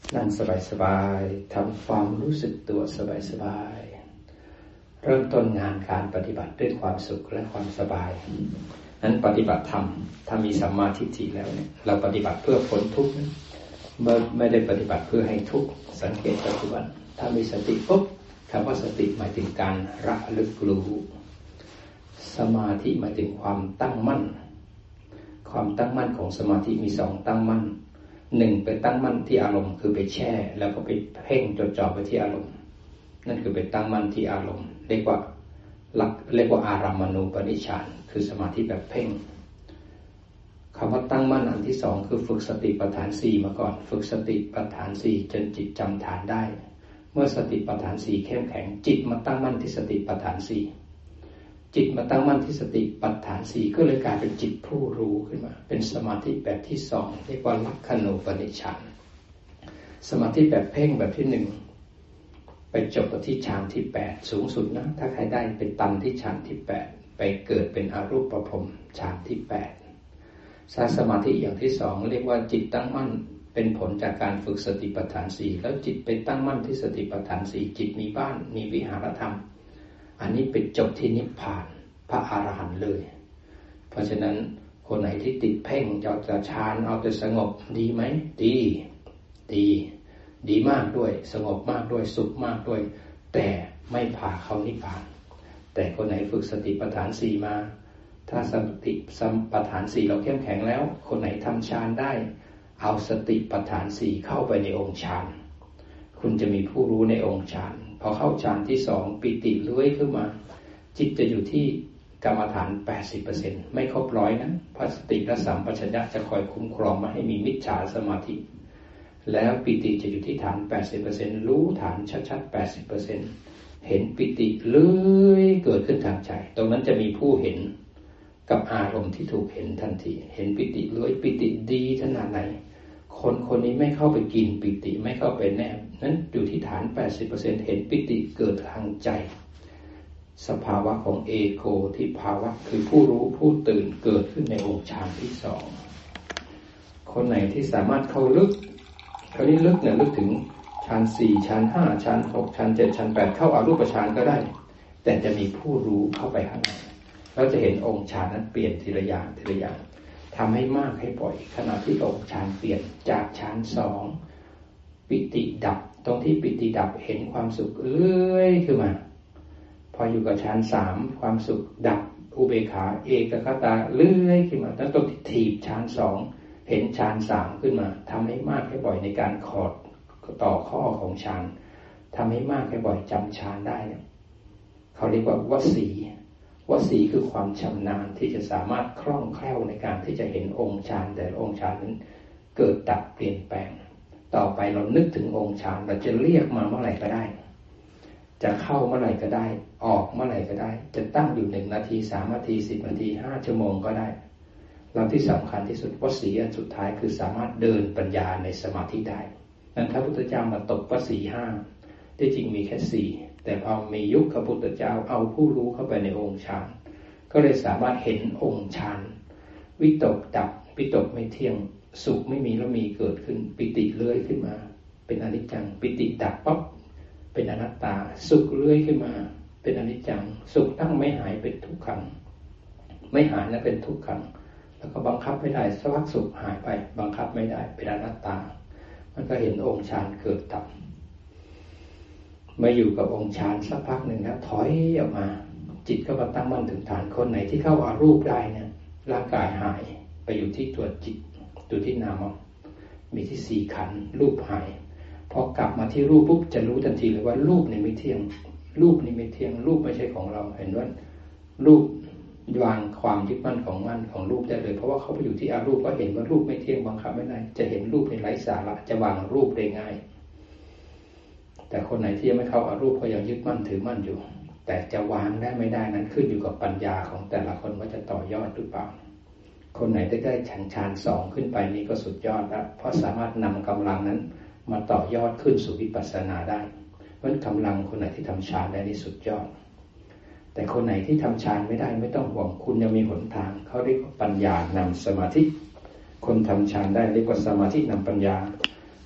นั่งสบายๆทำความรู้สึกตัวสบายๆเริ่มต้นงานการปฏิบัติด้วยความสุขและความสบายนั้นปฏิบัติธรรมถ้ามีสัมมาทิฏฐิแล้วเนี่ยเราปฏิบัติเพื่อพ้นทุกข์ไม่ได้ปฏิบัติเพื่อให้ทุกข์สังเกตปัจจุบันถ้ามีสติปุ๊บคำว่าสติหมายถึงการระลึกรู้สมาธิหมายถึงความตั้งมั่นความตั้งมั่นของสมาธิมีสองตั้งมั่นหนึ่งไปตั้งมั่นที่อารมณ์คือไปแช่แล้วก็ไปเพ่งจดจ่อไปที่อารมณ์นั่นคือไปตั้งมั่นที่อารมณ์เรียกว่าอารัมมณูปนิชฌานคือสมาธิแบบเพ่งคำว่าตั้งมั่นอันที่สองคือฝึกสติปัฏฐานสี่มาก่อนฝึกสติปัฏฐานสี่จนจิตจำฐานได้เมื่อสติปัฏฐานสี่เข้มแข็งจิตมาตั้งมั่นที่สติปัฏฐานสี่จิตมาตั้งมั่นที่สติปัฏฐานสี่ก็เลยกลายเป็นจิตผู้รู้ขึ้นมาเป็นสมาธิแบบที่สองเรียกว่าลักขณูปนิชฌานสมาธิแบบเพ่งแบบที่หนึ่งไปจบที่ฌานที่8สูงสุดนะถ้าใครได้เป็นตันที่ฌานที่8ไปเกิดเป็นอรูปพรหมฌานที่8สมาธิอย่างที่สองเรียกว่าจิตตั้งมั่นเป็นผลจากการฝึกสติปัฏฐานสี่แล้วจิตไปตั้งมั่นที่สติปัฏฐานสี่จิตมีบ้านมีวิหารธรรมอันนี้เป็นจบที่นิพพานพระอรหันต์เลยเพราะฉะนั้นคนไหนที่ติดเพ่งจะฌานเอาแต่สงบดีไหมดีมากด้วยสงบมากด้วยสุขมากด้วยแต่ไม่พาเข้านิพพานแต่คนไหนฝึกสติปัฏฐานสี่มาถ้าสติปัฏฐานสี่เราเข้มแข็งแล้วคนไหนทำฌานได้เอาสติปัฏฐานสี่เข้าไปในองค์ฌานคุณจะมีผู้รู้ในองค์ฌานพอเข้าฌานที่สองปิติเลื้อยขึ้นมาจิตจะอยู่ที่กรรมฐาน 80% ไม่ครบร้อยนะเพราะสติและสัมปชัญญะจะคอยคุ้มครองไม่ให้มีมิจฉาสมาธิแล้วปิติจะอยู่ที่ฐาน 80% รู้ฐานชัดๆ 80% เห็นปิติเลื้อยเกิดขึ้นทางใจตรงนั้นจะมีผู้เห็นกับอารมณ์ที่ถูกเห็นทันทีเห็นปิติเลื้อยปิติดีขนาดไหนคนนี้ไม่เข้าไปกินปิติไม่เข้าไปแนบนั้นอยู่ที่ฐาน 80% เห็นปิติเกิดทางใจสภาวะของเอโกที่ภาวะคือผู้รู้ผู้ตื่นเกิดขึ้นในองค์ฌานที่สองคนไหนที่สามารถเข้าลึกคราวนี้ลึกเนี่ยลึกถึงฌาน4ฌาน5ฌาน6ฌาน7ฌาน8เข้าอรูปฌานก็ได้แต่จะมีผู้รู้เข้าไปข้างในเราจะเห็นองค์ฌานนั้นเปลี่ยนทีละอย่างทำให้มากให้บ่อยขณะที่องค์ฌานเปลี่ยนจากฌาน2ปิติดับตรงที่ปิติดับเห็นความสุขเลื่อยขึ้นมาพออยู่กับฌาน3ความสุขดับอุเบกขาเอกคตาเลื่อยขึ้นมาแล้วตรงที่ถีบฌาน2เห็นฌาน3ขึ้นมาทำให้มากให้บ่อยในการขอดต่อข้อของฌานทำให้มากให้บ่อยจำฌานได้เนี่ยเขาเรียกว่าวสีคือความชำนาญที่จะสามารถคล่องแคล่วในการที่จะเห็นองค์ฌานแต่องค์ฌานนั้นเกิดดับเปลี่ยนแปลงต่อไปเรานึกถึงองค์ฌานเราจะเรียกมาเมื่อไหร่ก็ได้จะเข้าเมื่อไหร่ก็ได้ออกเมื่อไหร่ก็ได้จะตั้งอยู่1นาที3นาที10นาที5ชั่วโมงก็ได้แล้วที่สำคัญที่สุดวสีอันสุดท้ายคือสามารถเดินปัญญาในสมาธิได้นั้นพระพุทธเจ้ามาตกวสี5ที่จริงมีแค่4แต่พอมียุคพระพุทธเจ้าเอาผู้รู้เข้าไปในองค์ฌานก็เลยสามารถเห็นองค์ฌานวิตกดับวิตกไม่เที่ยงสุขไม่มีแล้วมีเกิดขึ้นปิติเลื้อยขึ้นมาเป็นอนิจจังปิติดับปั๊บเป็นอนัตตาสุขเลื้อยขึ้นมาเป็นอนิจจังสุขตั้งไม่หายเป็นทุกขังไม่หายนะเป็นทุกขังแล้วก็บังคับไม่ได้สักพักสุขหายไปบังคับไม่ได้เป็นอนัตตามันก็เห็นองค์ฌานเกิดดับมาอยู่กับองค์ฌานสักพักหนึ่งนะถอยออกมาจิตก็มาตั้งมั่นถึงฐานคนไหนที่เข้าอารูปได้เนี่ยร่างกายหายไปอยู่ที่ตัวจิตตัวที่นามมีที่4ขันธ์รูปหายพอกลับมาที่รูปปุ๊บจะรู้ทันทีเลยว่ารูปนี่ไม่เที่ยงรูปนี่ไม่เที่ยงรูปไม่ใช่ของเราเห็นว่ารูปวางความยึดมั่นของรูปได้เลยเพราะว่าเขาไปอยู่ที่อารูปก็เห็นว่ารูปไม่เที่ยงบังคับไม่ได้จะเห็นรูปในไร้สาระจะวางรูปได้ง่ายแต่คนไหนที่ยังไม่เข้าอารูปก็ยังยึดมั่นถือมั่นอยู่แต่จะวางได้ไม่ได้นั้นขึ้นอยู่กับปัญญาของแต่ละคนว่าจะต่อยอดหรือเปล่าคนไหนได้ฌาน2ขึ้นไปนี้ก็สุดยอดแล้วเพราะสามารถนำกำลังนั้นมาต่อยอดขึ้นสู่วิปัสสนาได้เพราะกำลังคนไหนที่ทำฌานได้นี่สุดยอดแต่คนไหนที่ทำฌานไม่ได้ไม่ต้องห่วงคุณยังมีหนทางเขาเรียกว่าปัญญานำสมาธิคนทำฌานได้เรียกว่าสมาธินำปัญญา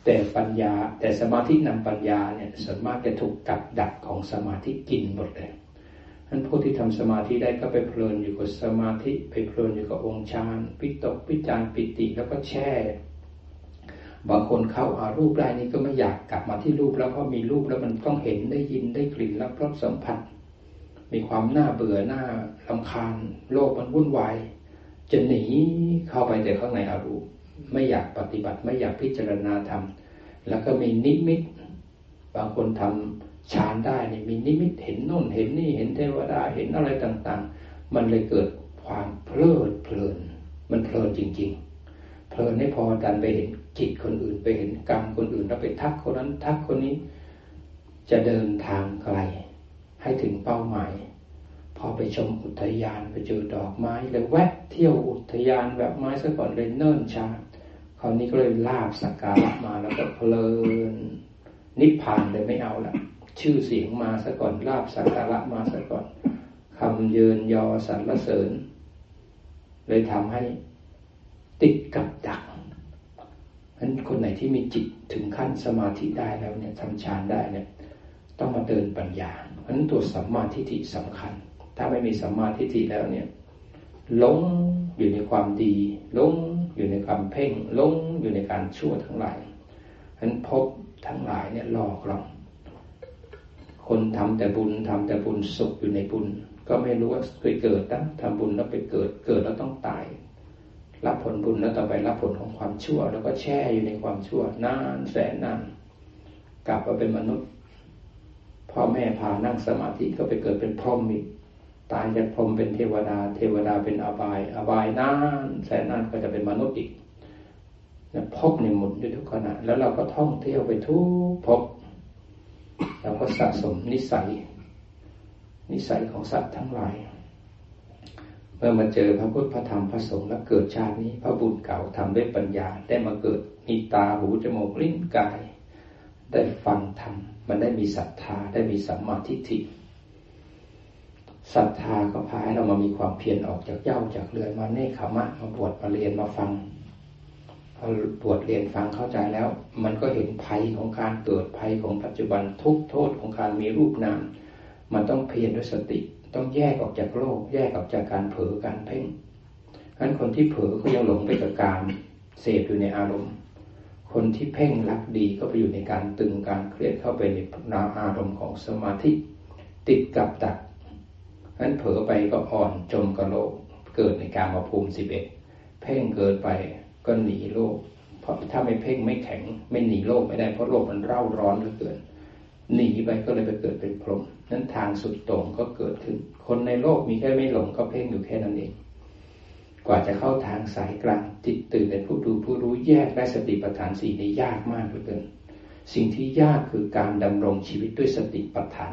แต่ปัญญาแต่สมาธินำปัญญาเนี่ยส่วนมากจะถูกกับดักของสมาธิกินหมดเลยท่านผู้ที่ทำสมาธิได้ก็ไปเพลินอยู่กับสมาธิไปเพลินอยู่กับองค์ฌานวิตกวิจารปิติแล้วก็แช่บางคนเข้ารูปได้นี่ก็ไม่อยากกลับมาที่รูปแล้วเพราะมีรูปแล้วมันต้องเห็นได้ยินได้กลิ่นรับรสสัมผัสมีความน่าเบื่อน่ารำคาญโลกมันวุ่นวายจะหนีเข้าไปแต่ข้างในอรูปไม่อยากปฏิบัติไม่อยากพิจารณาธรรมแล้วก็มีนิมิตบางคนทำฌานได้นี่มีนิมิตเห็นโน่นเห็นนี่เห็นเทวดาเห็นอะไรต่างๆมันเลยเกิดความเพลิดเพลินมันเพลินจริงๆเพลินไม่พอดันไปเห็นจิตคนอื่นไปเห็นกรรมคนอื่นแล้วไปทักคนนั้นทักคนนี้จะเดินทางไกลให้ถึงเป้าหมายพอไปชมอุทยานไปเจอดอกไม้เลยแวะเที่ยวอุทยานแบบไม้ซะก่อนเลยเนิ่นช้าคราวนี้ก็เลยลาบสักการะมาแล้วก็เพลินนิพพานเลยไม่เอาละชื่อเสียงมาซะก่อนลาบสักการะมาซะก่อนคำเยินยอสรรเสริญเลยทำให้ติดกับดักนั้นคนไหนที่มีจิตถึงขั้นสมาธิได้แล้วเนี่ยทำฌานได้เนี่ยต้องมาเดินปัญญาเพราะฉะนั้นตัวสัมมาทิฏฐิสำคัญถ้าไม่มีสัมมาทิฏฐิแล้วเนี่ยหลงอยู่ในความดีหลงอยู่ในความเพ่งหลงอยู่ในการชั่วทั้งหลายฉะนั้นภพทั้งหลายเนี่ยหลอกเราคนทำแต่บุญทำแต่บุญสุขอยู่ในบุญก็ไม่รู้ว่าเคยเกิดนะทำบุญแล้วไปเกิดแล้วต้องตายรับผลบุญแล้วต่อไปรับผลของความชั่วแล้วก็แช่อยู่ในความชั่วนานแสนนานกลับมาเป็นมนุษย์พ่อแม่พานั่งสมาธิก็ไปเกิดเป็นพรหมอีกตายจากพรหมเป็นเทวดาเทวดาเป็นอบายนานแสนนานก็จะเป็นมนุษย์อีกภพเนี่ยหมุนอยู่ทุกขณะแล้วเราก็ท่องเที่ยวไปทุกภพเราก็สะสมนิสัยของสัตว์ทั้งหลายเมื่อมาเจอพระพุทธพระธรรมพระสงฆ์แล้วเกิดชาตินี้พระบุญเก่าทำด้วยปัญญาได้มาเกิดมีตาหูจมูกลิ้นกายได้ฟังธรรมมันได้มีศรัทธาได้มีสัมมาทิฏฐิศรัทธาก็พาให้เรามามีความเพียรออกจากเหย้าจากเรือนมาเนกขมะมาบวชมาเรียนมาฟังพอบวชเรียนฟังเข้าใจแล้วมันก็เห็นภัยของการเกิดภัยของปัจจุบันทุกโทษของการมีรูปนามมันต้องเพียรด้วยสติต้องแยกออกจากโลกแยกออกจากการเผลอการเพ่งงั้นคนที่เผลอก็ยังหลงไปกับการเสพอยู่ในอารมณ์คนที่เพ่งรักดีก็ไปอยู่ในการตึงการเครียดเข้าไปในอารมณ์ของสมาธิติดกับดักงั้นเผลอไปก็อ่อนจมกับโลกเกิดในกามภูมิ11เพ่งเกินไปก็หนีโลกเพราะถ้าไม่เพ่งไม่แข็งไม่หนีโลกไม่ได้เพราะโลกมันเร่าร้อนเหลือเกินหนีไปก็เลยไปเกิดเป็นพรหมนั้นทางสุดโต่งก็เกิดขึ้นคนในโลกมีแค่ไม่หลงก็เพ่งอยู่แค่นั้นเองกว่าจะเข้าทางสายกลางจิตตื่นเป็นผู้ดูผู้รู้แยกได้สติปัฏฐาน4นี่ยากมากเหลือเกินสิ่งที่ยากคือการดำรงชีวิตด้วยสติปัฏฐาน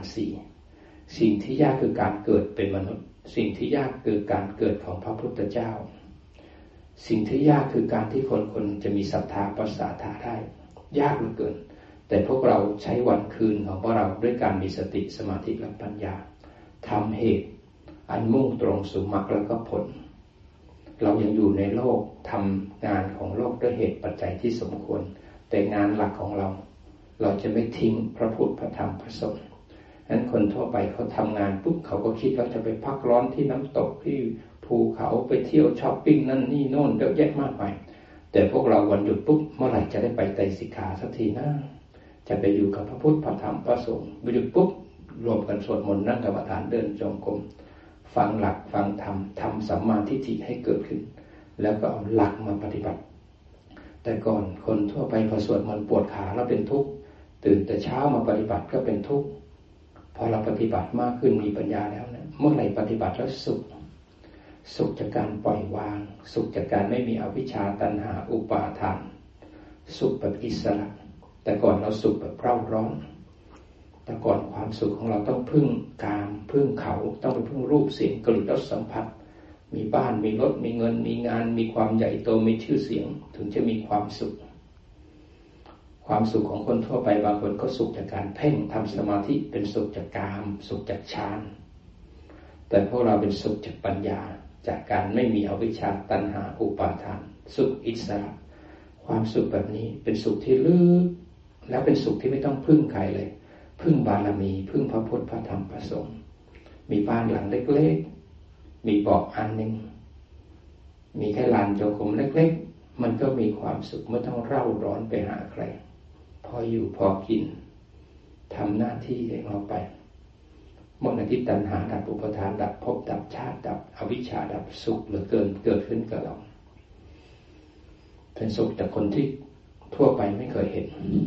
4สิ่งที่ยากคือการเกิดเป็นมนุษย์สิ่งที่ยากคือการเกิดของพระพุทธเจ้าสิ่งที่ยากคือการที่คนจะมีศรัทธาปัสสาทาได้ยากเหลือเกินแต่พวกเราใช้วันคืนของพวกเราด้วยการมีสติสมาธิและปัญญาทำเหตุอันมุ่งตรงสู่มรรคและก็ผลเรายังอยู่ในโลกทำงานของโลกด้วยเหตุปัจจัยที่สมควรแต่งานหลักของเราจะไม่ทิ้งพระพุทธพระธรรมพระสงฆ์นั้นคนทั่วไปเขาทำงานปุ๊บเขาก็คิดว่าจะไปพักร้อนที่น้ำตกที่ภูเขาไปเที่ยวช้อปปิ้งนั่นนี่โน่นเยอะแยะมากมายแต่พวกเราวันหยุดปุ๊บเมื่อไหร่จะได้ไปไตรสิกขาสักทีนะจะไปอยู่กับพระพุทธพระธรรมพระสงฆ์ไปหยุดปุ๊บรวมกันสวดมนต์นั่งกรรมฐานเดินจงกรมฟังหลักฟังธรรมทำสัมมาทิฏฐิให้เกิดขึ้นแล้วก็เอาหลักมาปฏิบัติแต่ก่อนคนทั่วไปพอสวดมนต์ปวดขาแล้วเป็นทุกข์ตื่นแต่เช้ามาปฏิบัติก็เป็นทุกข์พอเราปฏิบัติมากขึ้นมีปัญญาแล้วเนี่ยเมื่อไหร่ปฏิบัติแล้วสุขจากการปล่อยวางสุขจากการไม่มีอวิชชาตัณหาอุปาทานสุขแบบอิสระแต่ก่อนเราสุขแบบเร่าร้อนแต่ก่อนความสุขของเราต้องพึ่งกามพึ่งเขาต้องไปพึ่งรูปเสียงกลิ่นรสสัมผัสมีบ้านมีรถมีเงินมีงานมีความใหญ่โตมีชื่อเสียงถึงจะมีความสุขของคนทั่วไปบางคนก็สุขจากการเพ่งทำสมาธิเป็นสุขจากกามสุขจากฌานแต่พวกเราเป็นสุขจากปัญญาจากการไม่มีอวิชชาตัณหาอุปาทานสุขอิสระคความสุขแบบนี้เป็นสุขที่ลึกแล้วเป็นสุขที่ไม่ต้องพึ่งใครเลยพึ่งบารมีพึ่งพระพุทธพระธรรมพระสงฆ์มีบ้านหลังเล็กๆมีเบาะอันนึงมีแค่ลานโยกมเล็กๆมันก็มีความสุขไม่ต้องเร่าร้อนไปหาใครพออยู่พอกินทำหน้าที่ของเราไปเมื่อที่ตัณหาดับอุปทานดับภพดับชาติดับอวิชชาดับสุขเหลือเกินเกิดขึ้นกับเราเป็นสุขจากคนที่ทั่วไปไม่เคยเห็น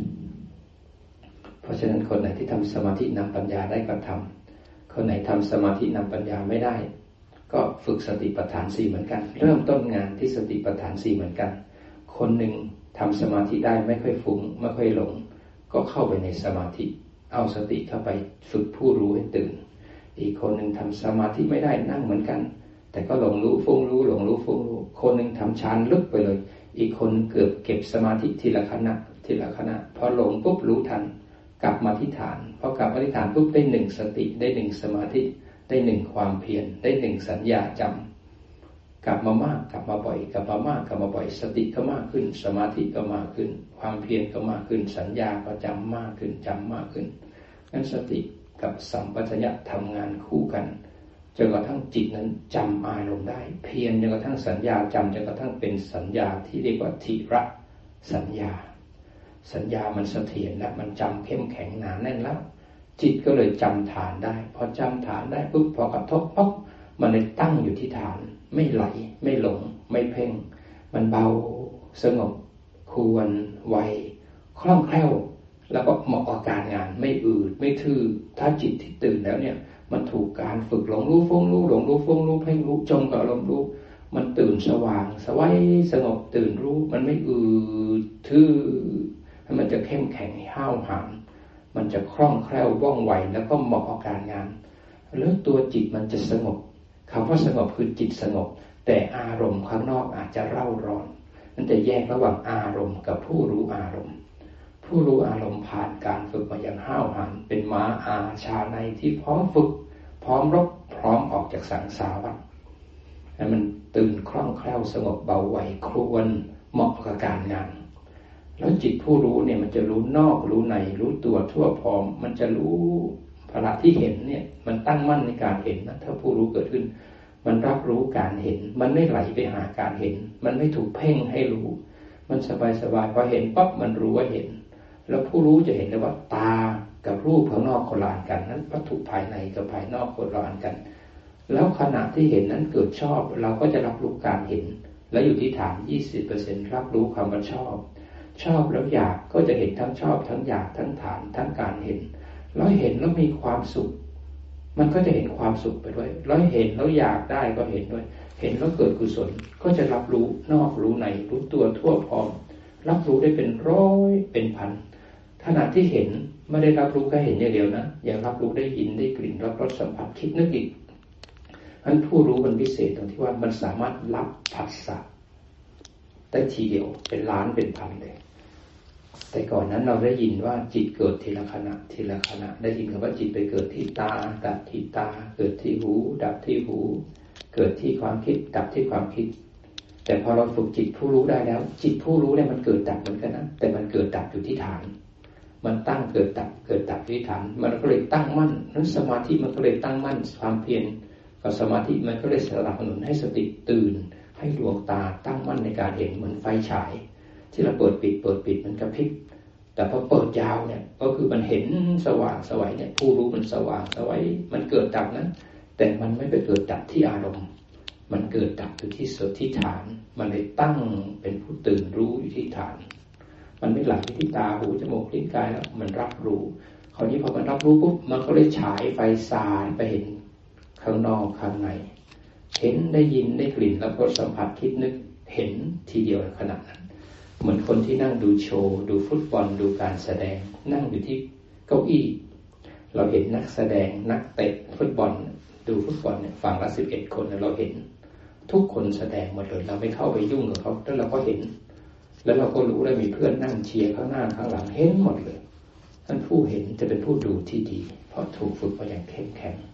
เพราะฉะนั้นคนไหนที่ทำสมาธินำปัญญาได้ก็ทำคนไหนทำสมาธินำปัญญาไม่ได้ก็ฝึกสติปัฏฐาน4เหมือนกันเริ่มต้นงานที่สติปัฏฐาน4เหมือนกันคนหนึ่งทำสมาธิได้ไม่ค่อยฟุ้งไม่ค่อยหลงก็เข้าไปในสมาธิเอาสติเข้าไปฝึกผู้รู้ให้ตื่นอีกคนหนึ่งทำสมาธิไม่ได้นั่งเหมือนกันแต่ก็หลงรู้ฟุ้งรู้หลงรู้ฟุ้งรู้คนหนึ่งทำฌานลึกไปเลยอีกคนเก็บสมาธิทีละขณะทีละขณะพอหลงปุ๊บรู้ทันกลับมาที่ฐานพอกลับมาที่ฐานปุ๊บได้1สติได้1สมาธิได้1ความเพียรได้1สัญญาจำกลับมามากกลับมาบ่อยกลับมามากกลับมาบ่อยสติก็มากขึ้นสมาธิก็มากขึ้นความเพียรก็มากขึ้นสัญญาก็จำมากขึ้นจำมากขึ้นงั้นสติกับสัมปชัญญะทำงานคู่กันจนกระทั่งจิตนั้นจำอารมณ์ได้เพียรจนกระทั่งสัญญาจำจนกระทั่งเป็นสัญญาที่เรียกว่าทิระสัญญาสัญญามันเสถียรแล้วมันจำเข้มแข็งหนาแน่นแล้วจิตก็เลยจำฐานได้พอจำฐานได้ปุ๊บพอกระทบปุ๊บมันเลยตั้งอยู่ที่ฐานไม่ไหลไม่หลงไม่เพ่งมันเบาสงบควรไวคล่องแคล่วแล้วก็เหมาะกับการงานไม่อืดไม่ทื่อถ้าจิตที่ตื่นแล้วเนี่ยมันถูกการฝึกหลงรู้ฟุ้งรู้หลงรู้ฟุ้งรู้เพ่งรู้จงกับอารมณ์รู้มันตื่นสว่างสวัยสงบตื่นรู้มันไม่อืดทื่อมันจะเข้มแข็งห้าวหาญมันจะคล่องแคล่วว่องไวแล้วก็เหมาะกับการงานแล้วตัวจิตมันจะสงบคำว่าสงบคือจิตสงบแต่อารมณ์ข้างนอกอาจจะเร่าร้อนมันจะแยกระหว่างอารมณ์กับผู้รู้อารมณ์ผู้รู้อารมณ์ผ่านการฝึกมาอย่างห้าวหาญเป็นม้าอาชาในที่พร้อมฝึกพร้อมรบพร้อมออกจากสังสารวัฏให้มันตื่นคล่องแคล่วสงบเบาไหวครวนเหมาะกับการงานแล้วจิตผู้รู้เนี่ยมันจะรู้นอกรู้ในรู้ตัวทั่วพร้อมมันจะรู้ภาระที่เห็นเนี่ยมันตั้งมั่นในการเห็นนะถ้าผู้รู้เกิดขึ้นมันรับรู้การเห็นมันไม่ไหลไปหาการเห็นมันไม่ถูกเพ่งให้รู้มันสบายๆพอเห็นปั๊บมันรู้ว่าเห็นแล้วผู้รู้จะเห็นได้ว่าตากับรูปข้างนอกคนละอันกันนั้นวัตถุภายในกับภายนอกคนละอันกันแล้วขณะที่เห็นนั้นเกิดชอบเราก็จะรับรู้การเห็นแล้วอยู่ที่ฐาน 20% รับรู้ความว่าชอบแล้วอยากก็จะเห็นทั้งชอบทั้งอยากทั้งฐานทั้งการเห็นแล้วเห็นแล้วมีความสุขมันก็จะเห็นความสุขไปด้วยแล้วเห็นแล้วอยากได้ก็เห็นด้วยเห็นแล้วเกิดกุศลก็จะรับรู้นอกรู้ในรู้ตัวทั่วพร้อมรับรู้ได้เป็นร้อยเป็นพันขณะที่เห็นไม่ได้รับรู้แค่เห็นอย่างเดียวนะยังรับรู้ได้ยินได้กลิ่นรับรสสัมผัสคิดนึกอีกอันผู้รู้มันพิเศษตรงที่ว่ามันสามารถรับผัสสะได้ทีเดียวเป็นล้านเป็นพันเลยแต่ก่อนนั้นเราได้ยินว่าจิตเกิดทีละขณะทีละขณะได้ยินคำว่าจิตไปเกิดที่ตาดับที่ตาเกิดที่หูดับที่หูเกิดที่ความคิดดับที่ความคิดแต่พอเราฝึกจิตผู้รู้ได้แล้วจิตผู้รู้เนี่ยมันเกิดดับเหมือนกันนะแต่มันเกิดดับอยู่ที่ฐานมันตั้งเกิดดับที่ฐานมันก็เลยตั้งมั่นนั้นสมาธิมันก็เลยตั้งมั่นความเพียรกับสมาธิมันก็เลยสนับสนุนให้สติตื่นให้ดวงตาตั้งมั่นในการเห็นเหมือนไฟฉายที่เราเปิดปิดมันกระพริบแต่พอเปิดยาวเนี่ยก็คือมันเห็นสว่างสวัยเนี่ยผู้รู้มันสว่างสวัยมันเกิดดับนั้นแต่มันไม่ไปเกิดดับที่อารมณ์มันเกิดดับอยู่ที่สุดที่ฐานมันเลยตั้งเป็นผู้ตื่นรู้อยู่ที่ฐานมันไม่ไหลไปที่ตาหูจมูกลิ้นกายแล้วมันรับรู้คราวนี้พอมันรับรู้ปุ๊บมันก็เลยฉายไฟสานไปเห็นข้างนอกข้างในเห็นได้ยินได้กลิ่นแล้วก็สัมผัสคิดนึกเห็นทีเดียวขณะนั้นเหมือนคนที่นั่งดูโชว์ดูฟุตบอลดูการแสดงนั่งอยู่ที่เก้าอี้เราเห็นนักแสดงนักเตะฟุตบอลดูฟุตบอลเนี่ยฝั่งละ11คนเราเห็นทุกคนแสดงหมดเลยเราไม่เข้าไปยุ่งกับเขาแล้วเราก็เห็นแล้วเราก็รู้ได้มีเพื่อนนั่งเชียร์ข้างหน้าข้างหลังเห็นหมดเลยท่านผู้เห็นจะเป็นผู้ดูที่ดีเพราะถูกฝึกมาอย่างเข้มแข็ง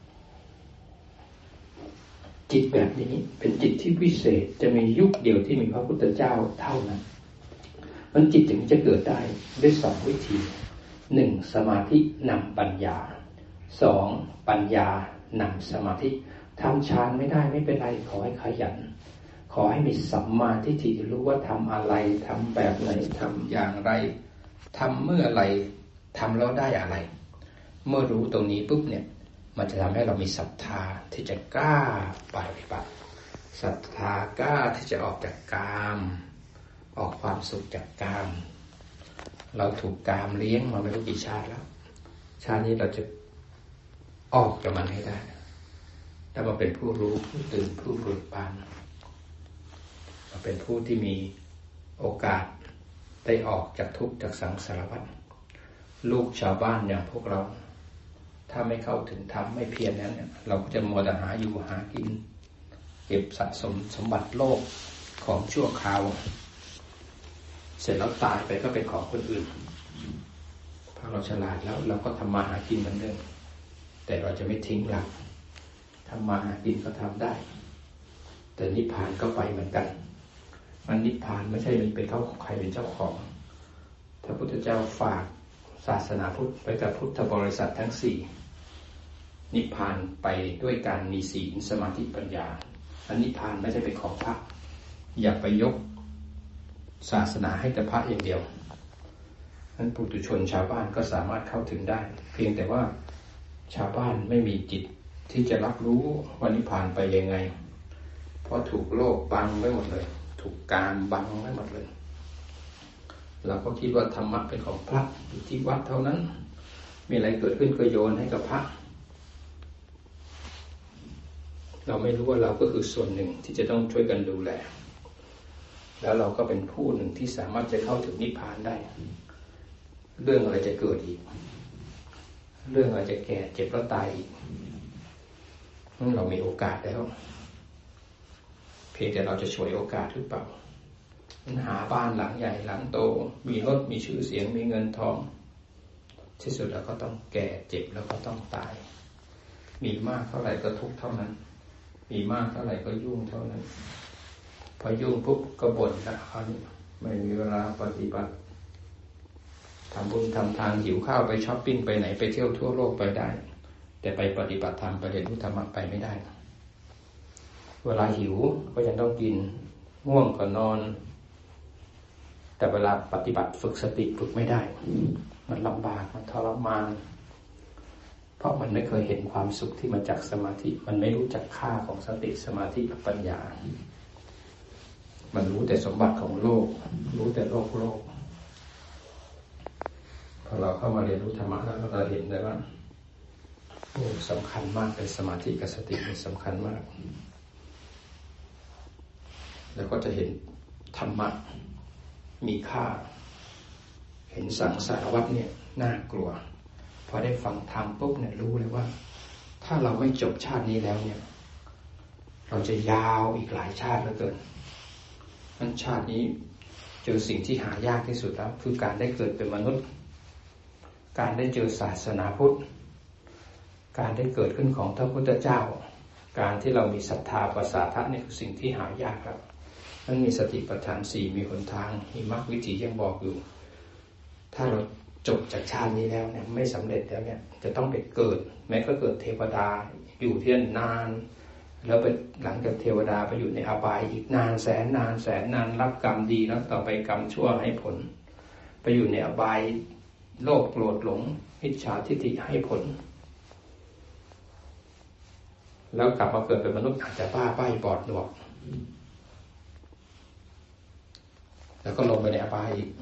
จิตแบบนี้เป็นจิตที่พิเศษจะมียุคเดียวที่มีพระพุทธเจ้าเท่านั้นมันจิตถึงจะเกิดได้ด้วยสองวิธีหนึ่งสมาธินำปัญญาสองปัญญานำสมาธิทำฌานไม่ได้ไม่เป็นไรขอให้ขยันขอให้มีสัมมาทิฏฐิรู้ว่าทำอะไรทำแบบไหนทำอย่างไรทำเมื่อไรทำแล้วได้อะไรเมื่อรู้ตรงนี้ปุ๊บเนี่ยมันจะทำให้เรามีศรัทธาที่จะกล้าปฏิบัติศรัทธากล้าที่จะออกจากกามออกความสุขจากกามเราถูกกามเลี้ยงมาไม่รู้กี่ชาติแล้วชาตินี้เราจะออกจากมันให้ได้ถ้ามาเป็นผู้รู้ผู้ตื่นผู้เบิกบานมาเป็นผู้ที่มีโอกาสได้ออกจากทุกข์จากสังสารวัฏลูกชาวบ้านอย่างพวกเราถ้าไม่เข้าถึงธรรมไม่เพียรนั้นเนี่ยเราก็จะมัวแต่หาอยู่หากินเก็บสะสมสมบัติโลกของชั่วคราวเสร็จแล้วตายไปก็เป็นของคนอื่นพอเราฉลาดแล้วเราก็ทำมาหากินเหมือนเดิมแต่เราจะไม่ทิ้งหลักทำมาหากินก็ทำได้แต่นิพพานก็ไปเหมือนกันมันนิพพานไม่ใช่มันเป็นเขาของใครเป็นเจ้าของพระพุทธเจ้าฝากศาสนาพุทธไปกับพุทธบริษัททั้งสี่นิพพานไปด้วยการมีศีลสมาธิปัญญาอันนิพพานไม่ใช่เป็นของพระอย่าไปยกศาสนาให้แต่พระอย่างเดียวนั้นปุถุชนชาวบ้านก็สามารถเข้าถึงได้เพียงแต่ว่าชาวบ้านไม่มีจิตที่จะรับรู้ว่านิพพานไปยังไงเพราะถูกโลกบังไว้หมดเลยถูกกามบังไว้หมดเลยเราก็คิดว่าธรรมะเป็นของพระอยู่ที่วัดเท่านั้นมีอะไรเกิดขึ้นก็โยนให้กับพระเราไม่รู้ว่าเราก็คือส่วนหนึ่งที่จะต้องช่วยกันดูแลแล้วเราก็เป็นผู้หนึ่งที่สามารถจะเข้าถึงนิพพานได้เรื่องอะไรจะเกิดอีกเรื่องอะไรจะแก่เจ็บแล้วตายอีกเรามีโอกาสแล้วเพียงแต่เราจะฉวยโอกาสหรือเปล่าหาบ้านหลังใหญ่หลังโตมีรถมีชื่อเสียงมีเงินทองที่สุดแล้วก็ต้องแก่เจ็บแล้วก็ต้องตายมีมากเท่าไหร่ก็ทุกข์เท่านั้นมีมากเท่าไหร่ก็ยุ่งเท่านั้นพอยุ่งปุ๊บก็บ่นละครไม่มีเวลาปฏิบัติทำบุญทำทานหิวข้าวไปช้อปปิ้งไปไหนไปเที่ยวทั่วโลกไปได้แต่ไปปฏิบัติธรรมไปเรียนรู้ธรรมะไปไม่ได้เวลาหิวก็ยังต้องกินง่วงก็นอนแต่เวลาปฏิบัติฝึกสติฝึกไม่ได้มันลำบากมันทรมานเพราะมันไม่เคยเห็นความสุขที่มาจากสมาธิมันไม่รู้จักค่าของสติสมาธิกับปัญญามันรู้แต่สมบัติของโลกรู้แต่โลกพอเราเข้ามาเรียนรู้ธรรมะแล้วเราเห็นได้ว่าโอ้สำคัญมากเป็นสมาธิกับสติมันสำคัญมากแล้วก็จะเห็นธรรมะมีค่าเห็นสังสารวัฏเนี่ยน่ากลัวพอได้ฟังธรรมปุ๊บเนี่ยรู้เลยว่าถ้าเราไม่จบชาตินี้แล้วเนี่ยเราจะยาวอีกหลายชาติเหลือเกินนั้นชาตินี้เจอสิ่งที่หายากที่สุดแล้วคือการได้เกิดเป็นมนุษย์การได้เจอศาสนาพุทธการได้เกิดขึ้นของพระพุทธเจ้าการที่เรามีศรัทธาประสาทะเนี่ยคือสิ่งที่หายากครับมันมีสติปัฏฐานสี่มีหนทางมีมรรควิถียังบอกอยู่ถ้าเราจบจากชาตินี้แล้วเนี่ยไม่สำเร็จแล้วเนี่ยจะต้องไปเกิดแม้ก็เกิดเทวดาอยู่ที่นั่นนานแล้วไปหลังจากเทวดาไปอยู่ในอบายอีกนานแสนนานรับกรรมดีแล้วต่อไปกรรมชั่วให้ผลไปอยู่ในอบายโลภโกรธหลงอิจฉาทิฏฐิให้ผลแล้วกลับมาเกิดเป็นมนุษย์อาจจะบ้าใบ้บอดหนวกแล้วก็ลงไปในอบายอีก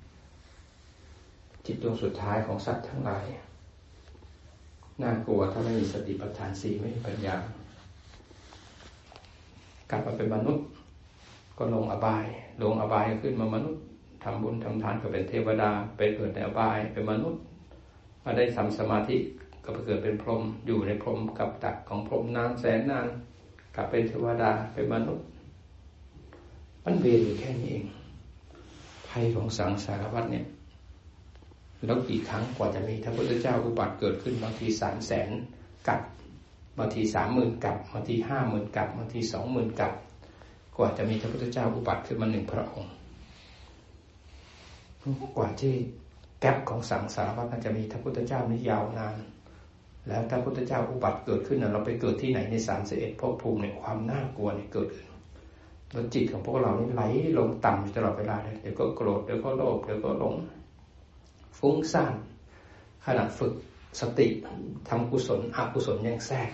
จิตดวงสุดท้ายของสัตว์ทั้งหลายน่ากลัวถ้าไม่มีสติปัฏฐานสี่ไม่มีปัญญากลับมาเป็นมนุษย์ก็ลงอบายขึ้นมามนุษย์ทำบุญทำทานก็เป็นเทวดาไปเกิดในอบายเป็นมนุษย์มาได้ทำสมาธิก็ไปเกิดเป็นพรหมอยู่ในพรหมกับดักของพรหมนานแสนนานกลับเป็นเทวดาเป็นมนุษย์มันเวรอยู่แค่นี้เองภัยของสังสารวัฏเนี่ยแล้วกี่ครั้งกว่าจะมีพระพุทธเจ้าอุบัติเกิดขึ้นบางที300,000 กับบางที30,000 กับบางที50,000 กับบางที20,000 กับกว่าจะมีพระพุทธเจ้าอุบัติขึ้นมา1 พระองค์กว่าที่แก๊ปของสังสารวัฏมันจะมีพระพุทธเจ้านี่ยาวนานแล้วถ้าพระพุทธเจ้าอุบัติเกิดขึ้นเราไปเกิดที่ไหนใน31ภพภูมิเนี่ยความน่ากลัวเนี่ยเกิดขึ้นแล้วจิตของพวกเรานี่ไหลลงต่ำตลอดเวลาเลยเดี๋ยวก็โกรธเดี๋ยวก็โลภเดี๋ยวก็หลงฟุ้งซ่านขณะฝึกสติทำกุศลอกุศลยังแทรก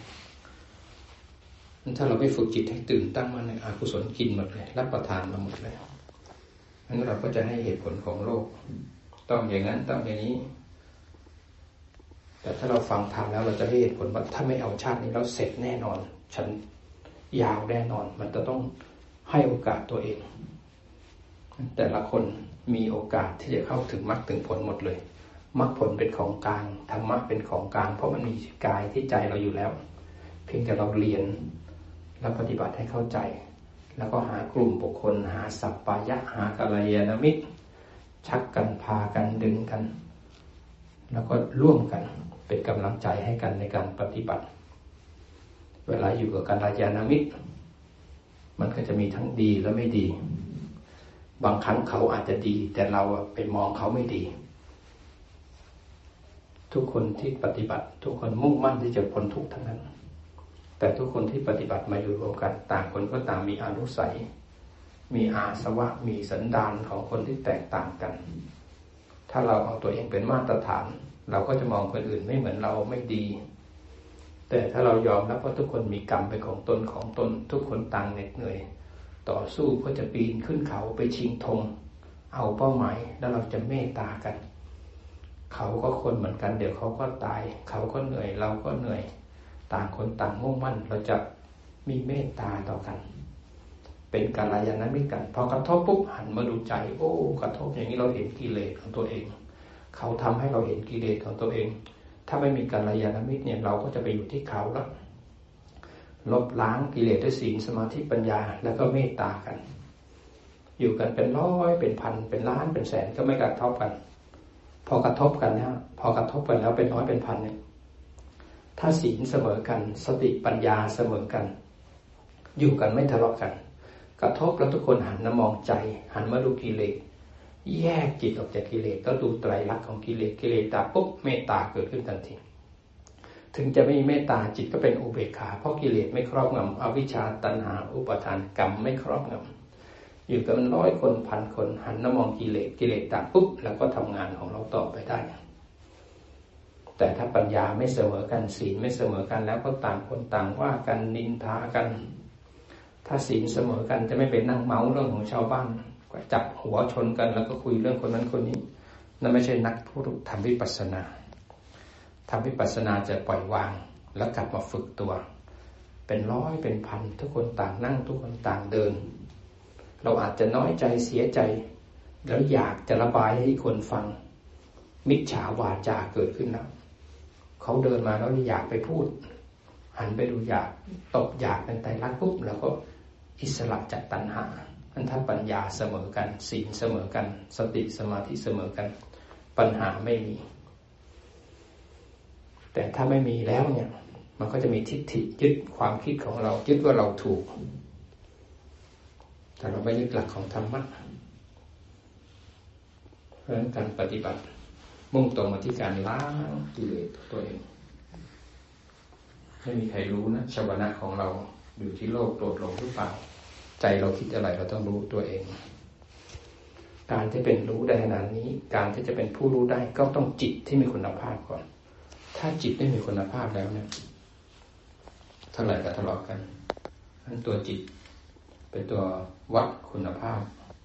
ถ้าเราไม่ฝึกจิตให้ตื่นตั้งมั่นในอกุศลกินหมดเลยรับประทานมาหมดเลยงั้นเราก็จะให้เหตุผลของโลกต้องอย่างนั้นต้องอย่างนี้แต่ถ้าเราฟังธรรมแล้วเราจะให้เหตุผลว่าถ้าไม่เอาชาตินี้เราเสร็จแน่นอนฉันยาวแน่นอนมันจะต้องให้โอกาสตัวเองแต่ละคนมีโอกาสที่จะเข้าถึงมรรคถึงผลหมดเลยมรรคผลเป็นของกลางธรรมะเป็นของกลางเพราะมันมีกายที่ใจเราอยู่แล้วเพียงแต่เราเรียนและปฏิบัติให้เข้าใจแล้วก็หากลุ่มบุคคลหาสัพพายะหากัลยาณมิตรชักกันพากันดึงกันแล้วก็ร่วมกันเป็นกำลังใจให้กันในการปฏิบัติเวลาอยู่กับกัลยาณมิตรมันก็จะมีทั้งดีและไม่ดีบางครั้งเขาอาจจะดีแต่เราไปมองเขาไม่ดีทุกคนที่ปฏิบัติทุกคนมุ่งมั่นที่จะพ้นทุกข์ทั้งนั้นแต่ทุกคนที่ปฏิบัติมาอยู่รวมกันต่างคนก็ต่างมีอนุสัยมีอาสวะมีสันดานของคนที่แตกต่างกันถ้าเราเอาตัวเองเป็นมาตรฐานเราก็จะมองคนอื่นไม่เหมือนเราไม่ดีแต่ถ้าเรายอมรับว่าทุกคนมีกรรมเป็นของตนทุกคนต่างเหน็ดเหนื่อยต่อสู้เพื่อจะปีนขึ้นเขาไปชิงธงเอาเป้าหมายแล้วเราจะเมตตากันเขาก็คนเหมือนกันเดี๋ยวเขาก็ตายเขาก็เหนื่อยเราก็เหนื่อยต่างคนต่างมุ่งมั่นเราจะมีเมตตาต่อกันเป็นกัลยาณมิตรกันพอกระทบปุ๊บหันมาดูใจโอ้กระทบอย่างนี้เราเห็นกิเลสของตัวเองเขาทำให้เราเห็นกิเลสของตัวเองถ้าไม่มีกัลยาณมิตรเนี่ยเราก็จะไปอยู่ที่เขาแล้วลบล้างกิเลสด้วยศีลสมาธิปัญญาแล้วก็เมตตากันอยู่กันเป็นร้อยเป็นพันเป็นล้านเป็นแสนก็ไม่กระทบกันพอกระทบกันนะพอกระทบกันแล้วเป็นร้อยเป็นพันเนี่ยถ้าศีลเสมอกันสติปัญญาเสมอกันอยู่กันไม่ทะเลาะกันกระทบแล้วทุกคนหันมามองใจหันมาดูกิเลสแยกจิตออกจากกิเลสก็ดูไตรลักษณ์ของกิเลสดับปุ๊บเมตตาเกิดขึ้นทันทีถึงจะไม่มีเมตตาจิตก็เป็นอุเบกขาเพราะกิเลสไม่ครอบงำอวิชชาตัณหาอุปาทานกรรมไม่ครอบงำอยู่กันร้อยคนพันคนหันมามองกิเลสดับปุ๊บแล้วก็ทำงานของเราต่อไปได้แต่ถ้าปัญญาไม่เสมอกันศีลไม่เสมอกันแล้วก็ต่างคนต่างว่ากันนินทากันถ้าศีลเสมอกันจะไม่ไปนั่งเมาเรื่องของชาวบ้านจับหัวชนกันแล้วก็คุยเรื่องคนนั้นคนนี้นั่นไม่ใช่นักผู้ทำวิปัสสนาทำวิปัสสนาจะปล่อยวางแล้วกลับมาฝึกตัวเป็นร้อยเป็นพันทุกคนต่างนั่งทุกคนต่างเดินเราอาจจะน้อยใจเสียใจแล้วอยากจะระบายให้คนฟังมิจฉาวาจาเกิดขึ้นแล้วเขาเดินมาแล้วอยากไปพูดหันไปดูอยากตบอยากเป็นไตรลักษณ์ปุ๊บแล้วก็อิสระจากตัณหาถ้าปัญญาเสมอกันศีลเสมอกันสติสมาธิเสมอกันปัญหาไม่มีแต่ถ้าไม่มีแล้วเนี่ยมันก็จะมีทิฏฐิยึดความคิดของเรายึดว่าเราถูกแต่เราไม่ยึดหลักของธรรมะเพราะฉะนั้นการปฏิบัติมุ่งตรงมาที่การล้างกิเลสตัวเองไม่มีใครรู้นะชาวนะของเราอยู่ที่โลภโกรธหลงหรือเปล่าใจเราคิดอะไรเราต้องรู้ตัวเองการที่เป็นรู้ได้ขนาดนี้การที่จะเป็นผู้รู้ได้ก็ต้องจิตที่มีคุณภาพก่อนถ้าจิตไม่มีคุณภาพแล้วเนี่ยเท่าไหร่ก็ทะเลาะกันนั่นตัวจิตเป็นตัววัดคุณภาพ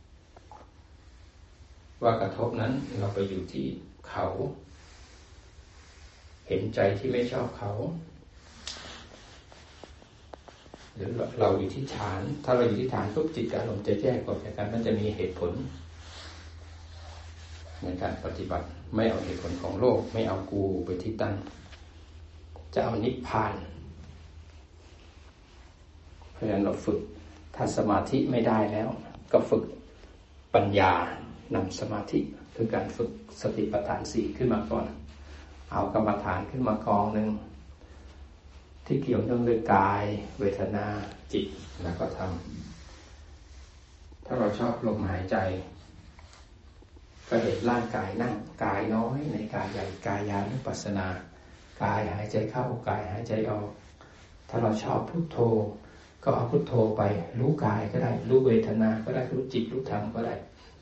ว่ากระทบนั้นเราไปอยู่ที่เขาเห็นใจที่ไม่ชอบเขาหรือเราอยู่ที่ฐานถ้าเราอยู่ที่ฐานปุ๊บจิตกับอารมณ์จะแยกออกจากกันมันจะมีเหตุผลในการปฏิบัติไม่เอาเหตุผลของโลกไม่เอากูไปที่ตั้งจะเอานิพพานเพราะฉะนั้นเราฝึกถ้าสมาธิไม่ได้แล้วก็ฝึกปัญญานำสมาธิคือการฝึกสติปัฏฐาน4ขึ้นมาก่อนเอากรรมฐานขึ้นมากองนึงที่เกี่ยวเนื่องด้วยกายเวทนาจิตแล้วก็ทำถ้าเราชอบลมหายใจก็เห็นร่างกายนั่งกายน้อยในกายใหญ่กายานุปัสสนากายหายใจเข้ากายหายใจออกถ้าเราชอบพุทโธก็เอาพุทโธไปรู้กายก็ได้รู้เวทนาก็ได้รู้จิตรู้ธรรมก็ได้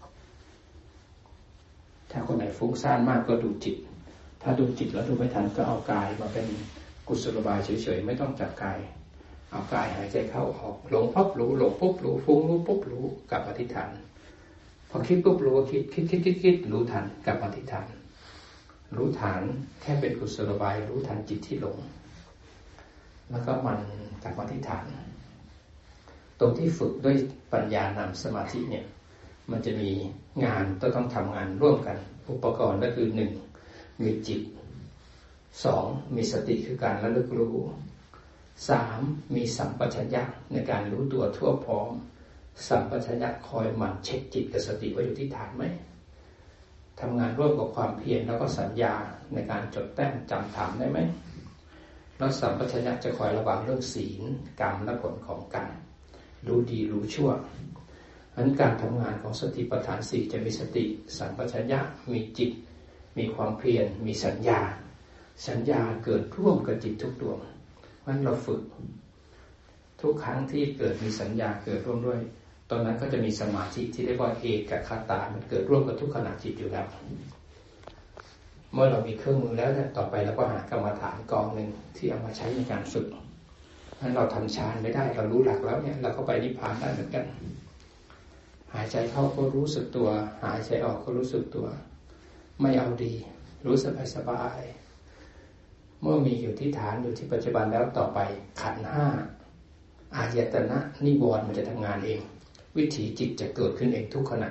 ถ้าคนไหนฟุ้งซ่านมากก็ดูจิตถ้าดูจิตแล้วดูไม่ทันก็เอากายมาเป็นกุศโลบายเฉยๆไม่ต้องจับกายเอากายหายใจเข้าออกหลงปุ๊บรู้หลงปุ๊บรู้ฟุ้งรู้ปุ๊บรู้กลับอธิษฐานพอคิดปุ๊บรู้คิดรู้ทันกลับอธิษฐานรู้ฐานแค่เป็นกุศโลบายรู้ทันจิตที่หลงแล้วก็มันกลับอธิษฐานตรงที่ฝึกด้วยปัญญานำสมาธิเนี่ยมันจะมีงานต้องทำงานร่วมกันอุปกรณ์ก็คือ1มีจิต2มีสติคือการระลึกรู้3มีสัมปชัญญะในการรู้ตัวทั่วพร้อมสัมปชัญญะคอยหมั่นเช็คจิตกับสติว่าอยู่ที่ฐานไหมทำงานร่วมกับความเพียรแล้วก็สัญญาในการจดแต้มจำถามได้ไหมแล้วสัมปชัญญะจะคอยระวังเรื่องศีลกรรมและผลของกรรมรู้ดีรู้ชั่วเพราะฉะนั้นการทำงานของสติปัฏฐาน4จะมีสติสัมปชัญญะมีจิตมีความเพียรมีสัญญาเกิดร่วมกับจิตทุกดวงเพราะฉะนั้นเราฝึกทุกครั้งที่เกิดมีสัญญาเกิดร่วมด้วยตอนนั้นก็จะมีสมาธิที่เรียกว่าเอกคตามันเกิดร่วมกับทุกขณะจิตอยู่แล้วเมื่อเรามีเครื่องมือแล้วเนี่ยต่อไปเราก็หากรรมฐานกองหนึ่งที่เอามาใช้ในการฝึกงั้นเราทำฌานไม่ได้เรารู้หลักแล้วเนี่ยเราก็ไปนิพพานได้เหมือนกันหายใจเข้าก็รู้สึกตัวหายใจออกก็รู้สึกตัวไม่เอาดีรู้สบายเมื่อมีอยู่ที่ฐานอยู่ที่ปัจจุบันแล้วต่อไปขันธ์5อายตนะนิวรณ์มันจะทำงานเองวิถีจิตจะเกิดขึ้นเองทุกขณะ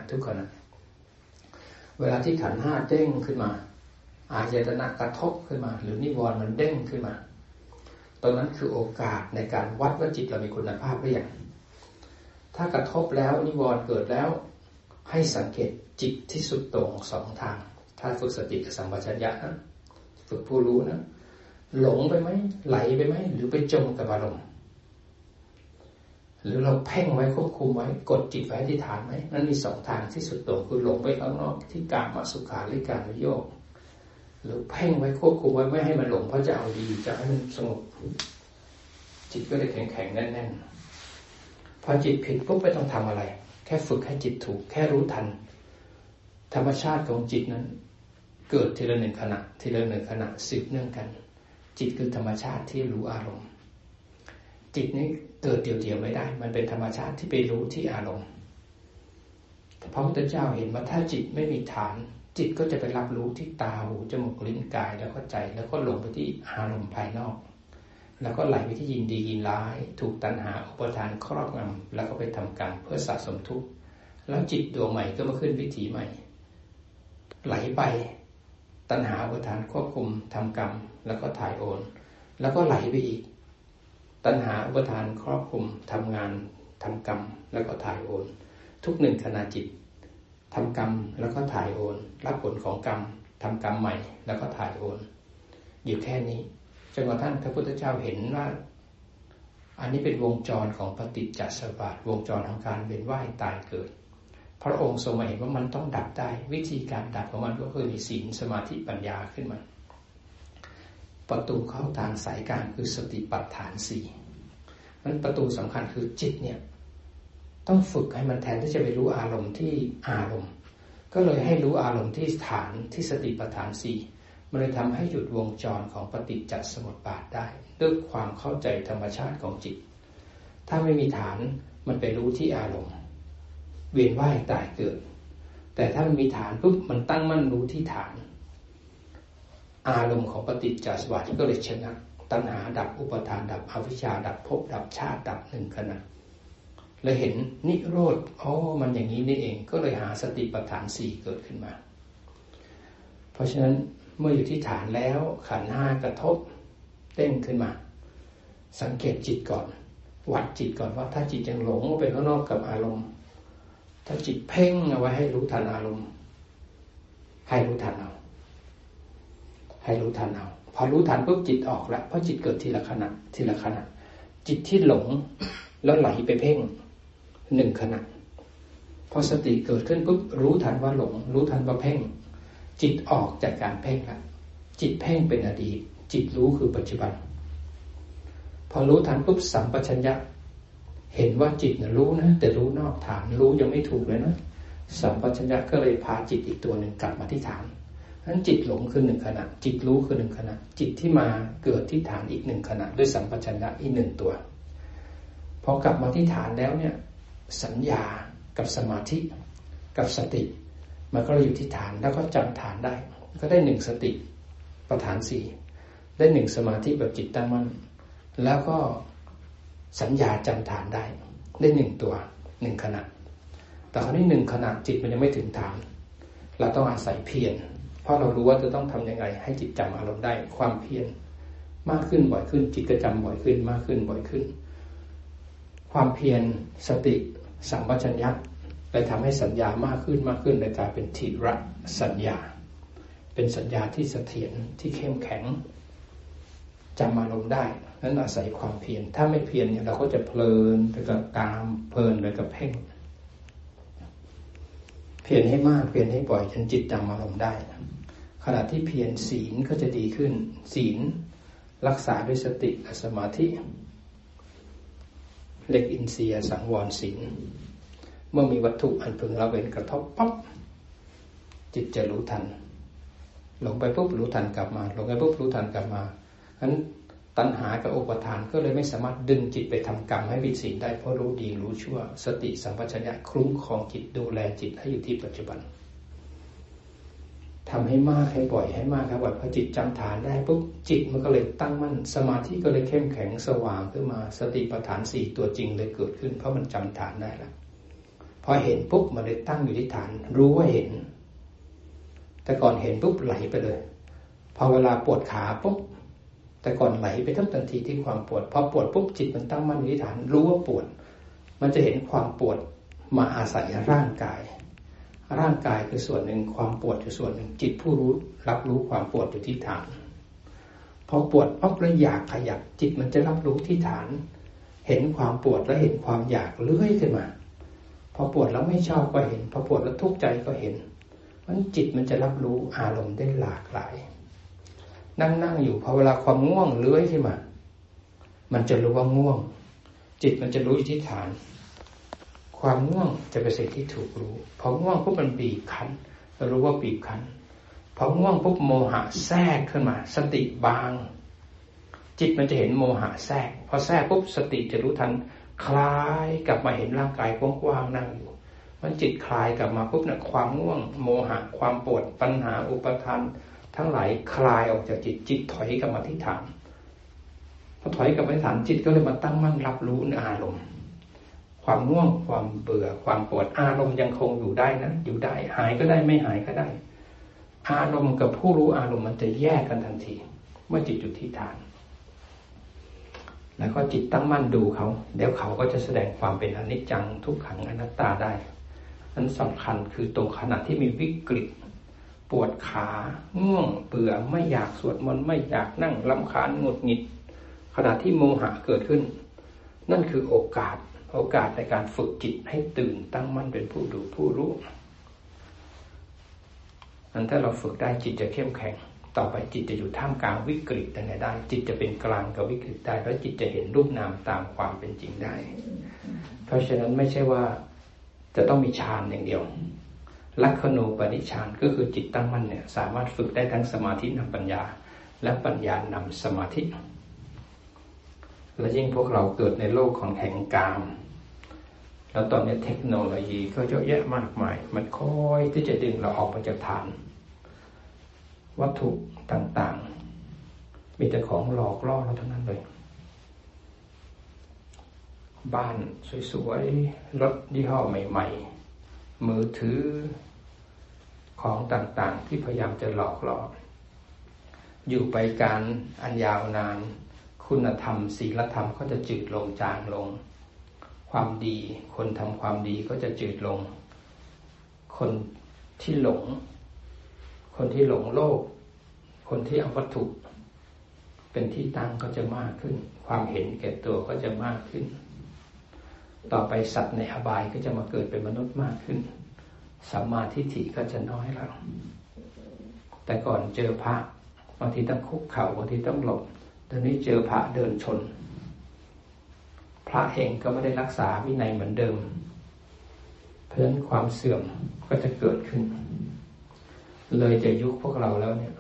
เวลาที่ขันธ์5เด้งขึ้นมาอายตนะกระทบขึ้นมาหรือนิวรณ์มันเด้งขึ้นมาตอนนั้นคือโอกาสในการวัดว่าจิตเรามีคุณภาพหรือยังถ้ากระทบแล้วนิวรณ์เกิดแล้วให้สังเกตจิตที่สุดโต่ง2ทางถ้าฝึกสติกับสัมปชัญญะนะฝึกผู้รู้นะหลงไปไหมไหลไปไหมหรือไปจมกับอารมณ์หรือเราเพ่งไว้ควบคุมไว้กดจิตไว้ที่ฐานไหมนั่นมี2ทางที่สุดโต่งคือหลงไปข้างนอกที่กามสุขาริการุโยคหรือเพ่งไว้ควบคุมไว้ไม่ให้มันหลงเพราะจะเอาดีจะให้มันสงบจิตก็เลยแข็งๆแน่นๆพอจิตผิดปุ๊บไม่ต้องทำอะไรแค่ฝึกให้จิตถูกแค่รู้ทันธรรมชาติของจิตนั้นเกิดทีละ1ขณะทีละ1ขณะสืบเนื่องกันจิตคือธรรมชาติที่รู้อารมณ์จิตนี้เกิดเดี่ยวๆไม่ได้มันเป็นธรรมชาติที่ไปรู้ที่อารมณ์พระพุทธเจ้าเห็นว่าถ้าจิตไม่มีฐานจิตก็จะไปรับรู้ที่ตาหูจมูกลิ้นกายแล้วก็ใจแล้วก็หลงไปที่อารมณ์ภายนอกแล้วก็ไหลไปที่ยินดียินร้ายถูกตัณหาอุปทานครอบงำแล้วก็ไปทำกรรมเพื่อสะสมทุกข์แล้วจิตดวงใหม่ก็มาขึ้นวิถีใหม่ไหลไปตัณหาอุปทานควบคุมทำกรรมแล้วก็ถ่ายโอนแล้วก็ไหลไปอีกตัณหาอุปทานครอบคุมทำงานทำกรรมแล้วก็ถ่ายโอนทุก1ขณะจิตทำกรรมแล้วก็ถ่ายโอนรับผลของกรรมทำกรรมใหม่แล้วก็ถ่ายโอนอยู่แค่นี้จนกระทั่งพระพุทธเจ้าเห็นว่าอันนี้เป็นวงจรของปฏิจจสมุปบาทวงจรของการเวียนว่ายตายเกิดพระองค์ทรงมาเห็นว่ามันต้องดับได้วิธีการดับของมันก็คือมีศีลสมาธิปัญญาขึ้นมาประตูเข้าทางสายกลางคือสติปัฏฐาน4นั้นประตูสำคัญคือจิตเนี่ยต้องฝึกให้มันแทนที่จะไปรู้อารมณ์ที่อารมณ์ก็เลยให้รู้อารมณ์ที่ฐานที่สติปัฏฐาน4มันเลยทำให้หยุดวงจรของปฏิจจสมุปบาทได้ด้วยความเข้าใจธรรมชาติของจิตถ้าไม่มีฐานมันไปรู้ที่อารมณ์เวียนว่ายตายเกิดแต่ถ้ามันมีฐานปุ๊บมันตั้งมั่นรู้ที่ฐานอารมณ์ของปฏิจจสมุปบาทก็เลยชนะตัณหาดับอุปทานดับอวิชชาดับภพดับชาติดับ1ขณะเลยเห็นนิโรธมันอย่างนี้นี่เองก็เลยหาสติปัฏฐาน4เกิดขึ้นมาเพราะฉะนั้นเมื่ออยู่ที่ฐานแล้วขันธ์5กระทบเด้งขึ้นมาสังเกตจิตก่อนวัดจิตก่อนว่าถ้าจิตยังหลงไปข้างนอกกับอารมณ์ถ้าจิตเพ่งเอาไว้ให้รู้ทันอารมณ์ให้รู้ทันเอาพอรู้ทันปุ๊บจิตออกแล้วเพราะจิตเกิดทีละขณะจิตที่หลงแล้วไหลไปเพ่ง1ขณะพอสติเกิดขึ้นปุ๊บรู้ทันว่าหลงรู้ทันว่าเพ่งจิตออกจากการเพ่งละจิตเพ่งเป็นอดีตจิตรู้คือปัจจุบันพอรู้ทันปุ๊บสัมปชัญญะเห็นว่าจิตน่ะรู้นะแต่รู้นอกฐานรู้ยังไม่ถูกเลยนะสัมปชัญญะก็เลยพาจิตอีกตัวหนึ่งกลับมาที่ฐานนั้นจิตหลงคือ1ขณะจิตรู้คือ1ขณะจิตที่มาเกิดที่ฐานอีก1ขณะด้วยสัมปชัญญะอีก1ตัวพอกลับมาที่ฐานแล้วเนี่ยสัญญากับสมาธิกับสติมันก็อยู่ที่ฐานแล้วก็จำฐานได้ก็ได้1สติประฐาน4ได้1สมาธิแบบจิตตั้งมั่นแล้วก็สัญญาจำฐานได้1ตัว1ขณะแต่คราวนี้1ขณะจิตมันยังไม่ถึงฐานเราต้องอาศัยเพียรเพราะเรารู้ว่าจะต้องทำยังไงให้จิตจำอารมณ์ได้ความเพียรมากขึ้นบ่อยขึ้นจิตก็จำบ่อยขึ้นมากขึ้นบ่อยขึ้นความเพียรสติสัมปชัญญะเลยทำให้สัญญามากขึ้นเลยกลายเป็นทิระสัญญาเป็นสัญญาที่เสถียรที่เข้มแข็งจำอารมณ์ได้นั้นอาศัยความเพียรถ้าไม่เพียรเนี่ยเราก็จะเพลินไปกับกามเพลินไปกับเพ่งเพียรให้มากเพียรให้บ่อยจนจิตจำอารมณ์ได้ขณะที่เพียรศีลก็จะดีขึ้นศีลรักษาด้วยสติและสมาธิเล็กอินทรีย์สังวรศีลเมื่อมีวัตถุอันพึงละเว้นกระทบปั๊บจิตจะรู้ทันหลงไปปุ๊บรู้ทันกลับมาหลงไปปุ๊บรู้ทันกลับมาฉะนั้นตัณหากับอุปทานก็เลยไม่สามารถดึงจิตไปทำกรรมให้ผิดศีลได้เพราะรู้ดีรู้ชั่วสติสัมปชัญญะคุ้มครองจิตดูแลจิตให้อยู่ที่ปัจจุบันทำให้มากให้บ่อยให้มากครับว่าพอจิตจำฐานได้ปุ๊บจิตมันก็เลยตั้งมั่นสมาธิก็เลยเข้มแข็งสว่างขึ้นมาสติปัฏฐาน4ตัวจริงเลยเกิดขึ้นเพราะมันจำฐานได้แล้วพอเห็นปุ๊บมันเลยตั้งอยู่ที่ฐานรู้ว่าเห็นแต่ก่อนเห็นปุ๊บไหลไปเลยพอเวลาปวดขาปุ๊บแต่ก่อนไหลไปทันทีที่ความปวดพอปวดปุ๊บจิตมันตั้งมั่นอยู่ที่ฐานรู้ว่าปวดมันจะเห็นความปวดมาอาศัยร่างกายคือส่วนหนึ่งความปวดคือส่วนหนึ่งจิตผู้รู้รับรู้ความปวดอยู่ที่ฐานพอปวดปั๊บแล้วอยากขยับจิตมันจะรับรู้ที่ฐานเห็นความปวดแล้วเห็นความอยากเลื่อยขึ้นมาพอปวดแล้วไม่ชอบก็เห็นพอปวดแล้วทุกข์ใจก็เห็นมันจิตมันจะรับรู้อารมณ์ได้หลากหลายนั่งอยู่พอเวลาความง่วงเลื้อยขึ้นมามันจะรู้ว่าง่วงจิตมันจะรู้อยู่ที่ฐานความง่วงจะเป็นสิ่งที่ถูกรู้พอง่วงปุ๊บมันบีบคั้นเรารู้ว่าบีบคั้นพอง่วงปุ๊บโมหะแทรกขึ้นมาสติบางจิตมันจะเห็นโมหะแทรกพอแทรกปุ๊บสติจะรู้ทันคลายกลับมาเห็นร่างกายกว้างๆนั่งอยู่มันจิตคลายกลับมาปุ๊บเนี่ยความง่วงโมหะความปวดปัญหาอุปทานทั้งหลายคลายออกจากจิตถอยกลับมาที่ฐานพอถอยกลับมาที่ฐานจิตก็เลยมาตั้งมั่นรับรู้ในอารมณ์ความง่วงความเบื่อความปวดอารมณ์ยังคงอยู่ได้นะอยู่ได้หายก็ได้ไม่หายก็ได้อารมณ์กับผู้รู้อารมณ์มันจะแยกกันทันทีเมื่อจิตอยู่ที่ฐานแล้วก็จิตตั้งมั่นดูเขาเดี๋ยวเขาก็จะแสดงความเป็นอนิจจังทุกขังอนัตตาได้อันสำคัญคือตรงขณะที่มีวิกฤตปวดขาง่วงเบื่อไม่อยากสวดมนต์ไม่อยากนั่งรำคาญหงุดหงิดขณะที่โมหะเกิดขึ้นนั่นคือโอกาสในการฝึกจิตให้ตื่นตั้งมั่นเป็นผู้ดูผู้รู้นั้นถ้าเราฝึกได้จิตจะเข้มแข็งต่อไปจิตจะอยู่ท่ามกลางวิกฤตได้จิตจะเป็นกลางกับวิกฤตได้แล้วจิตจะเห็นรูปนามตามความเป็นจริงได้เพราะฉะนั้นไม่ใช่ว่าจะต้องมีฌานอย่างเดียวลักขณูปนิชฌานก็คือจิตตั้งมั่นเนี่ยสามารถฝึกได้ทั้งสมาธินำปัญญาและปัญญานำสมาธิและยิ่งพวกเราเกิดในโลกของแห่งกามแล้วตอนนี้เทคโนโลยีก็เยอะแยะมากมายมันคอยที่จะดึงเราออกมาจากฐานวัตถุต่างๆมีแต่ของหลอกล่อเราทั้งนั้นเลยบ้านสวยๆรถยี่ห้อใหม่ๆมือถือของต่างๆที่พยายามจะหลอกล่ออยู่ไปการอันยาวนานคุณธรรมศีลธรรมก็จะจืดลงจางลงความดีคนทำความดีก็จะจืดลงคนที่หลงโลกคนที่เอาวัตถุเป็นที่ตั้งก็จะมากขึ้นความเห็นแก่ตัวก็จะมากขึ้นต่อไปสัตว์ในอบายก็จะมาเกิดเป็นมนุษย์มากขึ้นสัมมาทิฏฐิก็จะน้อยแล้วแต่ก่อนเจอพระบางทีต้องคุกเข่าบางทีต้องหลบตอนนี้เจอพระเดินชนพระเองก็ไม่ได้รักษาวินัยเหมือนเดิมเพราะฉะนั้นความเสื่อมก็จะเกิดขึ้นเลยจะยุคพวกเราแล้วเนี่ย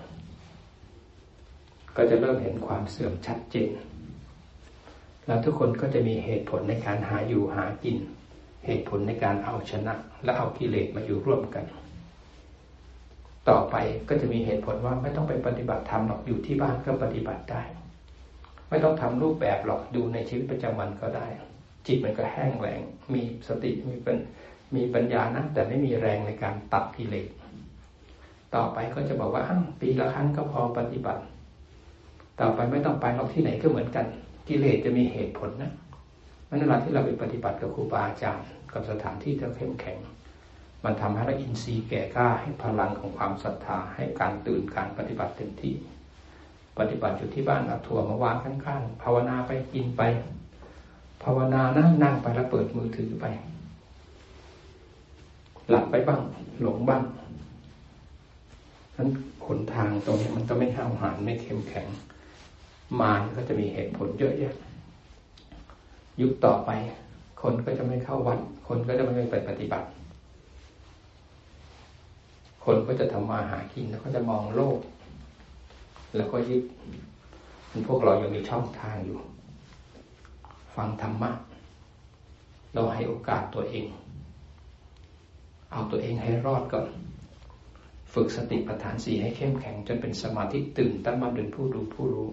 ก็จะเริ่มเห็นความเสื่อมชัดเจนแล้วทุกคนก็จะมีเหตุผลในการหาอยู่หากินเหตุผลในการเอาชนะและเอากิเลสมาอยู่ร่วมกันต่อไปก็จะมีเหตุผลว่าไม่ต้องไปปฏิบัติธรรมหรอกอยู่ที่บ้านก็ปฏิบัติได้ไม่ต้องทำรูปแบบหรอกดูในชีวิตประจำวันก็ได้จิตมันก็แห้งแล้งมีสติมีปัญญานะแต่ไม่มีแรงในการตัดกิเลสต่อไปก็จะบอกว่าปีละครั้งก็พอปฏิบัติต่อไปไม่ต้องไปหรอกที่ไหนก็เหมือนกันกิเลสจะมีเหตุผลนะเวลาที่เราไปปฏิบัติกับครูบาอาจารย์กับสถานที่ที่เข้มแข็งมันทำให้เราอินทรีย์แก่กล้าให้พลังของความศรัทธาให้การตื่นการปฏิบัติเต็มที่ปฏิบัติอยู่ที่บ้านเอาถั่วมาวางข้างๆภาวนาไปกินไปภาวนานั่งไปแล้วเปิดมือถือไปหลับไปบ้างหลงบ้างนั้นหนทางตรงนี้มันจะไม่ห้าวหาญไม่เข้มแข็งมารก็จะมีเหตุผลเยอะแยะยุคต่อไปคนก็จะไม่เข้าวัดคนก็จะไม่ไปปฏิบัติคนก็จะทำมาหากินแล้วก็จะมองโลกแล้วก็ยึดพวกเรายังมีช่องทางอยู่ฟังธรรมะเราให้โอกาสตัวเองเอาตัวเองให้รอดก่อนฝึกสติปัฏฐาน4ให้เข้มแข็งจนเป็นสมาธิตื่นตั้งมั่นเป็นผู้ดูผู้รู้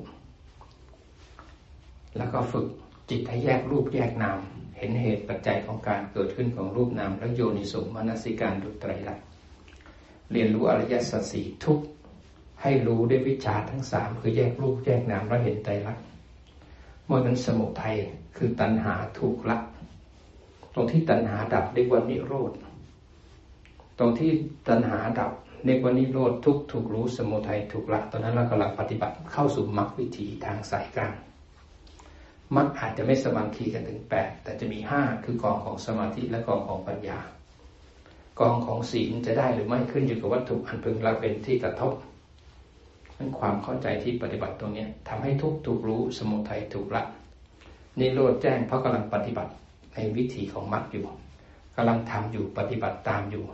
แล้วก็ฝึกจิตให้แยกรูปแยกนามเห็นเหตุปัจจัยของการเกิดขึ้นของรูปนามแล้วโยนิโสมนสิการดูไตรลักษณ์เรียนรู้อริยสัจสี่ทุกให้รู้ด้วยวิชาทั้ง3คือแยกรูปแยกนามแล้วเห็นไตรลักษณ์เมื่อนั้นสมุทัยคือตัณหาถูกละตรงที่ตัณหาดับเรียกว่านิโรธตรงที่ตัณหาดับเรียกว่านิโรธทุกถูกรู้สมุทัยถูกละตอนนั้นเรากำลังปฏิบัติเข้าสู่มรรควิถีทางสายกลางมรรคอาจจะไม่สมาธิกันถึง8แต่จะมี5คือกองของสมาธิและกองของปัญญากองของศีลจะได้หรือไม่ขึ้นอยู่กับวัตถุอันพึงละเป็นที่กระทบนั้นความเข้าใจที่ปฏิบัติตรงนี้ทำให้ทุกถูกรู้สมุทัยถูกละนิโรธแจ้งเพราะกำลังปฏิบัติในวิถีของมรรคอยู่กำลังทำอยู่ปฏิบัติตามอยู่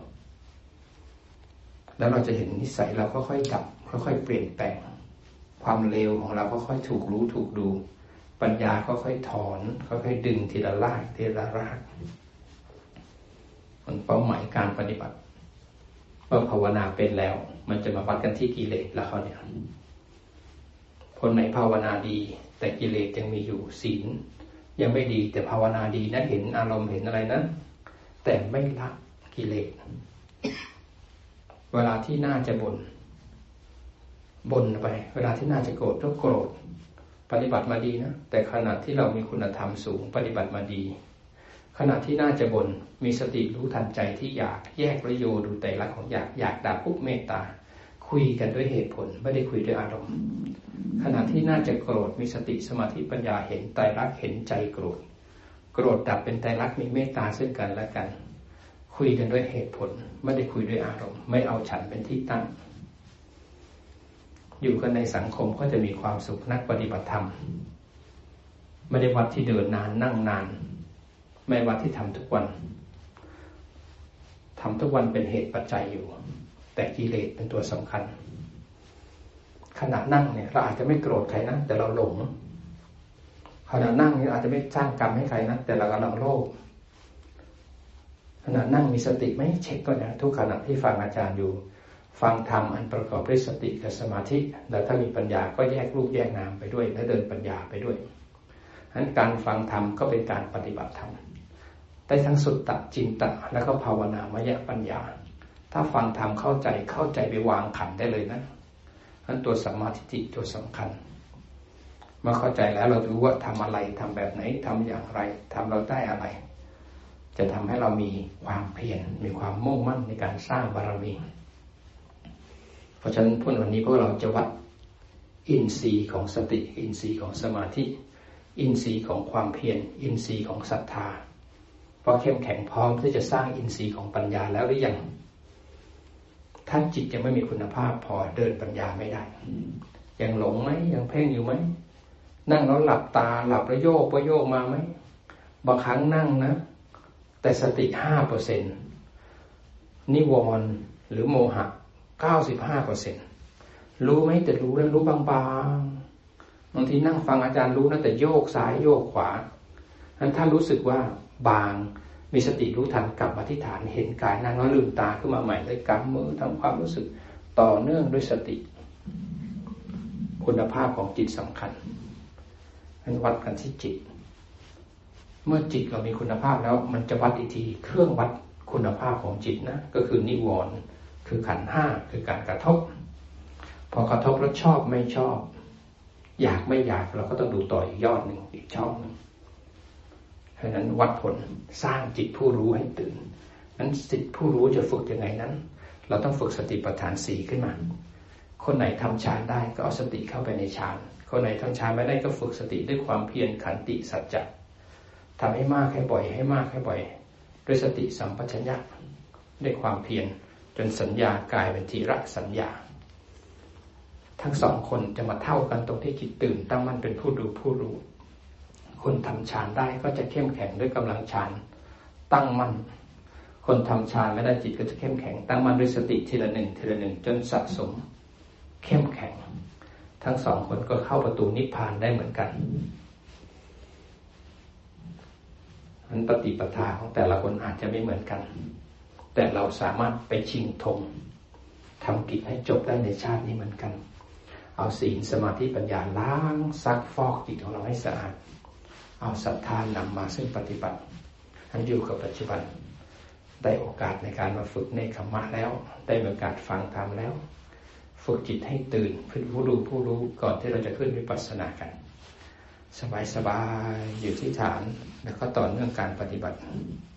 แล้วเราจะเห็นนิสัยเราค่อยๆดับค่อยๆเปลี่ยนแปลงความเลวของเราค่อยๆถูกรู้ถูกดูปัญญาค่อยๆถอนค่อยๆดึงทีละรากทีละรากมันเป้าหมายการปฏิบัติเมื่อภาวนาเป็นแล้วมันจะมาวัดกันที่กิเลสแล้วเขาเนี่ยคนไหนภาวนาดีแต่กิเลสยังมีอยู่ศีลยังไม่ดีแต่ภาวนาดีนะเห็นอารมณ์เห็นอะไรนะแต่ไม่ละกิเลสเวลาที่น่าจะบ่นไปเวลาที่น่าจะโกรธก็โกรธปฏิบัติมาดีนะแต่ขณะที่เรามีคุณธรรมสูงปฏิบัติมาดีขณะที่น่าจะบ่นมีสติรู้ทันใจที่อยากแยกประโยชน์ดูไตรลักษณ์ของอยากด่าปุ๊บเมตตาคุยกันด้วยเหตุผลไม่ได้คุยด้วยอารมณ์ขณะที่น่าจะโกรธมีสติสมาธิปัญญาเห็นไตรลักษณ์เห็นใจโกรธดับเป็นไตรลักษณ์มีเมตตาซึ่งกันและกันคุยกันด้วยเหตุผลไม่ได้คุยด้วยอารมณ์ไม่เอาฉันเป็นที่ตั้งอยู่กันในสังคมก็จะมีความสุขนักปฏิบัติธรรมไม่ได้วัดที่เดินนานนั่งนานไม่วัดที่ทำทุกวันเป็นเหตุปัจจัยอยู่แต่กิเลสเป็นตัวสำคัญขณะนั่งเนี่ยเราอาจจะไม่โกรธใครนะแต่เราหลงขณะนั่งเนี่ยอาจจะไม่สร้างกรรมให้ใครนะแต่เรากำลังโลภขณะนั่งมีสติไหมเช็คก่อนนะทุกขณะที่ฟังอาจารย์อยู่ฟังธรรมอันประกอบด้วยสติกับสมาธิแล้วถ้ามีปัญญาก็แยกรูปแยกนามไปด้วยและเดินปัญญาไปด้วยฉะนั้นการฟังธรรมก็เป็นการปฏิบัติธรรมได้ทั้งสุตตะจินตะแล้วก็ภาวนามยปัญญาถ้าฟังธรรมเข้าใจไปวางขันได้เลยนะนั้นตัวสัมมาทิฏฐิตัวสำคัญเมื่อเข้าใจแล้วเรารู้ว่าทำอะไรทำแบบไหนทำอย่างไรทำเราได้อะไรจะทำให้เรามีความเพียรมีความมุ่งมั่นในการสร้างบารมีเพราะฉะนั้นวันนี้พวกเราจะวัดอินทรีย์ของสติอินทรีย์ของสมาธิอินทรีย์ของความเพียรอินทรีย์ของศรัทธาพอเข้มแข็งพร้อมที่จะสร้างอินทรีย์ของปัญญาแล้วหรือยังถ้าจิตยังไม่มีคุณภาพพอเดินปัญญาไม่ได้ยังหลงไหมยังเพ่งอยู่ไหมนั่งแล้วหลับตาหลับแล้วโยกไปโยกมาไหมบางครั้งนั่งนะแต่สติ 5% นิวรณ์หรือโมหะ 95% รู้ไหมแต่รู้แล้วรู้บางๆบางทีนั่งฟังอาจารย์รู้นะแต่โยกซ้ายโยกขวาอันถ้ารู้สึกว่าบางมีสติรู้ทันกลับมาที่ฐานเห็นกายนั่งแล้วลืมตาขึ้นมาใหม่เลยกำมือทำความรู้สึกต่อเนื่องด้วยสติคุณภาพของจิตสำคัญมันวัดกันที่จิตเมื่อจิตเรามีคุณภาพแล้วมันจะวัดอีกทีเครื่องวัดคุณภาพของจิตนะก็คือนิวรณ์คือขันธ์5คือการกระทบพอกระทบแล้วชอบไม่ชอบอยากไม่อยากเราก็ต้องดูต่ออีกยอดหนึ่งอีกช่องนึงเพราะนั้นวัดผลสร้างจิตผู้รู้ให้ตื่นนั้นจิตผู้รู้จะฝึกยังไงนั้นเราต้องฝึกสติปัฏฐาน4ขึ้นมาคนไหนทำฌานได้ก็เอาสติเข้าไปในฌานคนไหนทำฌานไม่ได้ก็ฝึกสติด้วยความเพียรขันติสัจจะทำให้มากให้บ่อยให้มากให้บ่อยด้วยสติสัมปชัญญะด้วยความเพียรจนสัญญากลายเป็นทีระสัญญาทั้งสองคนจะมาเท่ากันตรงที่จิตตื่นตั้งมั่นเป็นผู้ดูผู้รู้คนทำฌานได้ก็จะเข้มแข็งด้วยกำลังฌานตั้งมั่นคนทำฌานไม่ได้จิตก็จะเข้มแข็งตั้งมั่นด้วยสติทีละหนึ่งทีละหนึ่งจนสะสมเข้มแข็งทั้งสองคนก็เข้าประตูนิพพานได้เหมือนกันมันปฏิปทาของแต่ละคนอาจจะไม่เหมือนกันแต่เราสามารถไปชิงธงทำกิจให้จบได้ในชาตินี้เหมือนกันเอาศีลสมาธิปัญญาล้างซักฟอกจิตของเราให้สะอาดเอาศรัทธานำมาซึ่งปฏิบัติให้อยู่กับปัจจุบันได้โอกาสในการมาฝึกเนกขัมมะแล้วได้โอกาสฟังธรรมแล้วฝึกจิตให้ตื่นเป็นผู้ดูผู้รู้ก่อนที่เราจะขึ้นวิปัสสนากันสบายๆอยู่ที่ฐานแล้วก็ต่อเนื่องการปฏิบัติ